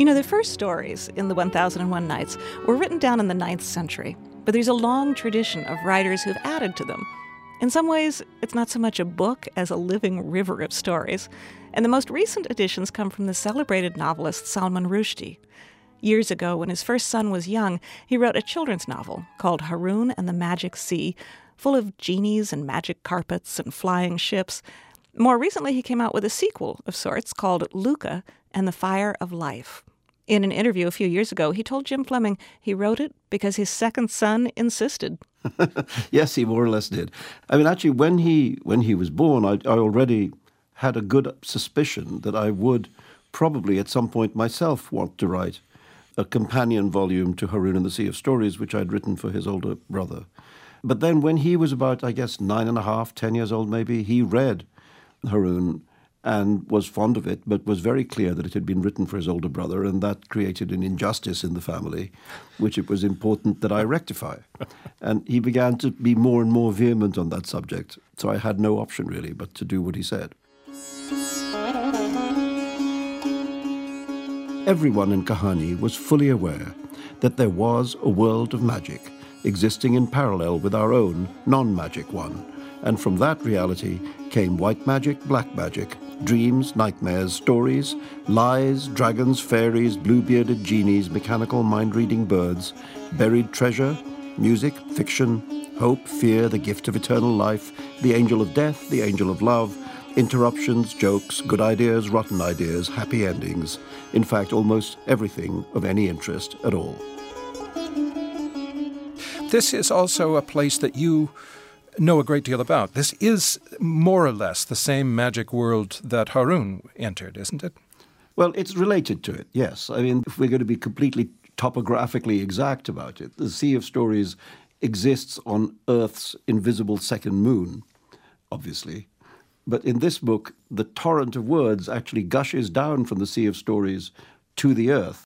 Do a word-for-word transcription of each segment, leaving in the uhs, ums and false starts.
You know, the first stories in the one thousand and one Nights were written down in the ninth century, but there's a long tradition of writers who've added to them. In some ways, it's not so much a book as a living river of stories, and the most recent additions come from the celebrated novelist Salman Rushdie. Years ago, when his first son was young, he wrote a children's novel called Haroun and the Magic Sea, full of genies and magic carpets and flying ships. More recently, he came out with a sequel of sorts called Luca and the Fire of Life. In an interview a few years ago, he told Jim Fleming he wrote it because his second son insisted. Yes, he more or less did. I mean, actually, when he when he was born, I, I already had a good suspicion that I would probably at some point myself want to write a companion volume to Haroun and the Sea of Stories, which I'd written for his older brother. But then when he was about, I guess, nine and a half, ten years old maybe, he read Haroun and was fond of it, but was very clear that it had been written for his older brother, and that created an injustice in the family, which it was important that I rectify. And he began to be more and more vehement on that subject, so I had no option really but to do what he said. Everyone in Kahani was fully aware that there was a world of magic existing in parallel with our own non-magic one, and from that reality came white magic, black magic, dreams, nightmares, stories, lies, dragons, fairies, blue-bearded genies, mechanical mind-reading birds, buried treasure, music, fiction, hope, fear, the gift of eternal life, the angel of death, the angel of love, interruptions, jokes, good ideas, rotten ideas, happy endings. In fact, almost everything of any interest at all. This is also a place that you know a great deal about. This is more or less the same magic world that Haroun entered, isn't it? Well, it's related to it, yes. I mean, if we're going to be completely topographically exact about it, the Sea of Stories exists on Earth's invisible second moon, obviously. But in this book, the torrent of words actually gushes down from the Sea of Stories to the Earth.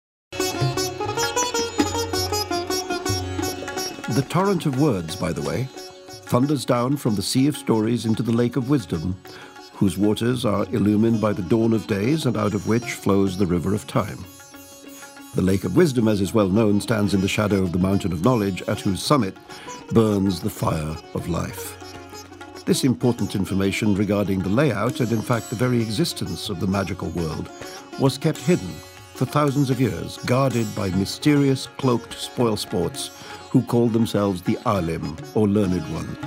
The torrent of words, by the way, thunders down from the Sea of Stories into the Lake of Wisdom, whose waters are illumined by the dawn of days and out of which flows the river of time. The Lake of Wisdom, as is well known, stands in the shadow of the Mountain of Knowledge, at whose summit burns the fire of life. This important information regarding the layout and, in fact, the very existence of the magical world was kept hidden for thousands of years, guarded by mysterious, cloaked spoilsports who called themselves the Alim, or Learned One.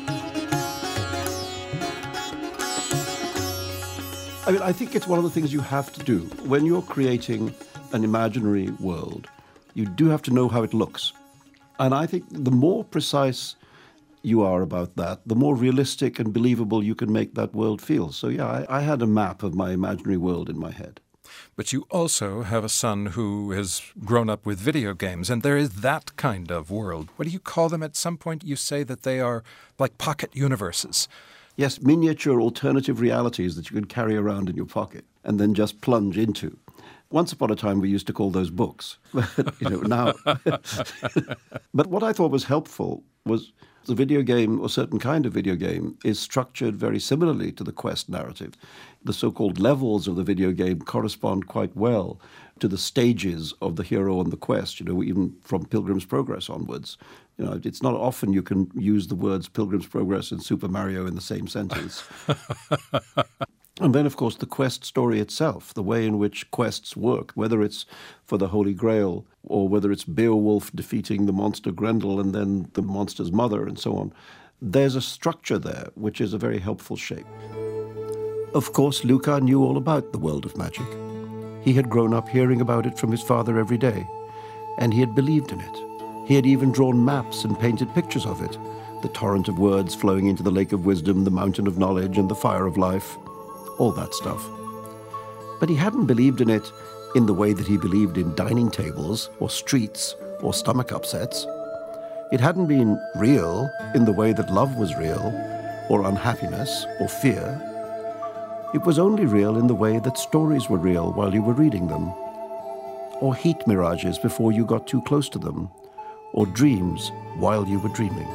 I mean, I think it's one of the things you have to do. When you're creating an imaginary world, you do have to know how it looks. And I think the more precise you are about that, the more realistic and believable you can make that world feel. So yeah, I, I had a map of my imaginary world in my head. But you also have a son who has grown up with video games, and there is that kind of world. What do you call them? At some point you say that they are like pocket universes. Yes, miniature alternative realities that you can carry around in your pocket and then just plunge into. Once upon a time we used to call those books, but you know, now. But what I thought was helpful was the video game, or certain kind of video game, is structured very similarly to the quest narrative. The so-called levels of the video game correspond quite well to the stages of the hero on the quest, you know, even from Pilgrim's Progress onwards. You know, it's not often you can use the words Pilgrim's Progress and Super Mario in the same sentence. And then, of course, the quest story itself, the way in which quests work, whether it's for the Holy Grail or whether it's Beowulf defeating the monster Grendel and then the monster's mother and so on. There's a structure there which is a very helpful shape. Of course, Luca knew all about the world of magic. He had grown up hearing about it from his father every day, and he had believed in it. He had even drawn maps and painted pictures of it, the torrent of words flowing into the Lake of Wisdom, the Mountain of Knowledge, and the Fire of Life. All that stuff. But he hadn't believed in it in the way that he believed in dining tables or streets or stomach upsets. It hadn't been real in the way that love was real, or unhappiness, or fear. It was only real in the way that stories were real while you were reading them, or heat mirages before you got too close to them, or dreams while you were dreaming.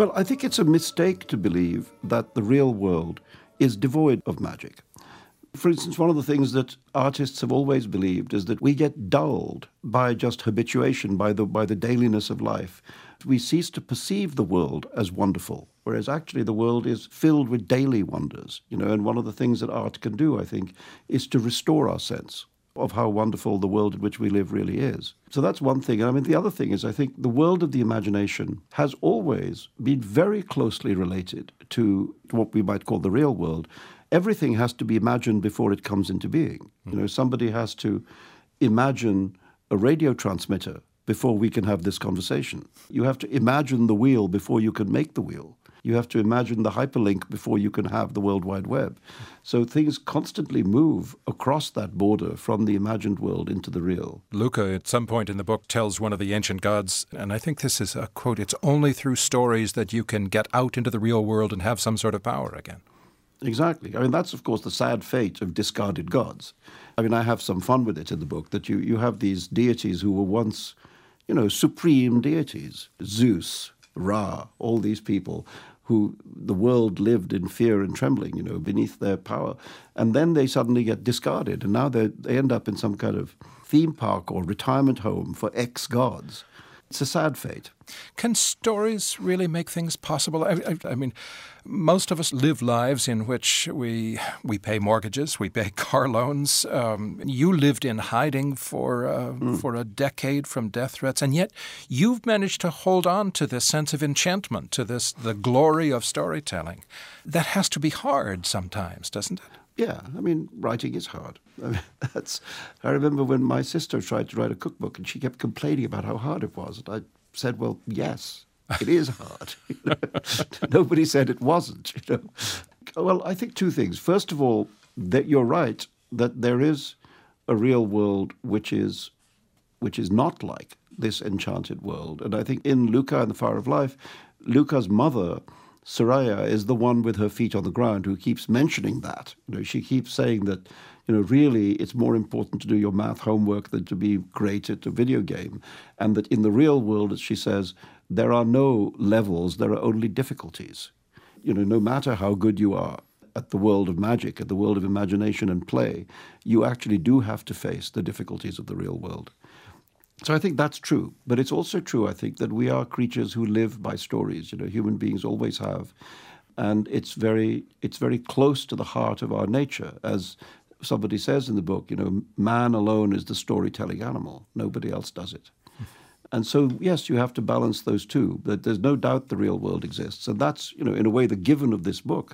Well, I think it's a mistake to believe that the real world is devoid of magic. For instance, one of the things that artists have always believed is that we get dulled by just habituation, by the, by the dailiness of life. We cease to perceive the world as wonderful, whereas actually the world is filled with daily wonders. You know, and one of the things that art can do, I think, is to restore our sense of how wonderful the world in which we live really is. So that's one thing. And I mean, the other thing is I think the world of the imagination has always been very closely related to what we might call the real world. Everything has to be imagined before it comes into being. You know, somebody has to imagine a radio transmitter before we can have this conversation. You have to imagine the wheel before you can make the wheel. You have to imagine the hyperlink before you can have the World Wide Web. So things constantly move across that border from the imagined world into the real. Luca, at some point in the book, tells one of the ancient gods, and I think this is a quote, it's only through stories that you can get out into the real world and have some sort of power again. Exactly. I mean, that's, of course, the sad fate of discarded gods. I mean, I have some fun with it in the book, that you, you have these deities who were once, you know, supreme deities. Zeus, Ra, all these people who the world lived in fear and trembling, you know, beneath their power. And then they suddenly get discarded, and now they they end up in some kind of theme park or retirement home for ex-gods. It's a sad fate. Can stories really make things possible? I, I, I mean, most of us live lives in which we we pay mortgages, we pay car loans. Um, you lived in hiding for uh, mm. for a decade from death threats, and yet you've managed to hold on to this sense of enchantment, to this the glory of storytelling. That has to be hard sometimes, doesn't it? Yeah, I mean, writing is hard. I mean, that's. I remember when my sister tried to write a cookbook, and she kept complaining about how hard it was. And I said, "Well, yes, it is hard." You know? Nobody said it wasn't. You know. Well, I think two things. First of all, that you're right that there is a real world which is which is not like this enchanted world. And I think in Luca and the Fire of Life, Luca's mother, Soraya, is the one with her feet on the ground who keeps mentioning that. You know, she keeps saying that, you know, really it's more important to do your math homework than to be great at a video game. And that in the real world, as she says, there are no levels, there are only difficulties. You know, no matter how good you are at the world of magic, at the world of imagination and play, you actually do have to face the difficulties of the real world. So I think that's true. But it's also true, I think, that we are creatures who live by stories. You know, human beings always have. And it's very it's very close to the heart of our nature. As somebody says in the book, you know, man alone is the storytelling animal. Nobody else does it. And so, yes, you have to balance those two. But there's no doubt the real world exists. And that's, you know, in a way, the given of this book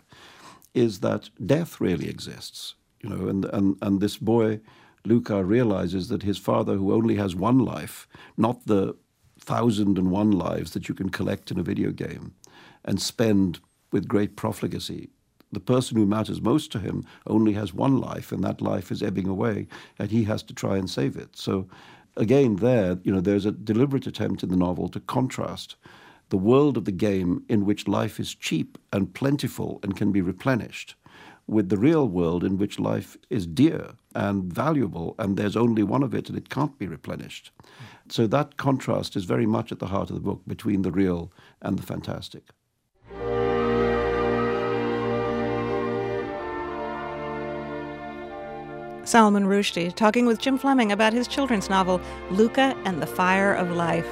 is that death really exists. You know, and and, and this boy, Luca, realizes that his father, who only has one life, not the thousand and one lives that you can collect in a video game and spend with great profligacy, the person who matters most to him only has one life, and that life is ebbing away, and he has to try and save it. So again, there, you know, there's a deliberate attempt in the novel to contrast the world of the game in which life is cheap and plentiful and can be replenished with the real world in which life is dear and valuable, and there's only one of it and it can't be replenished. So that contrast is very much at the heart of the book between the real and the fantastic. Salman Rushdie talking with Jim Fleming about his children's novel, Luca and the Fire of Life.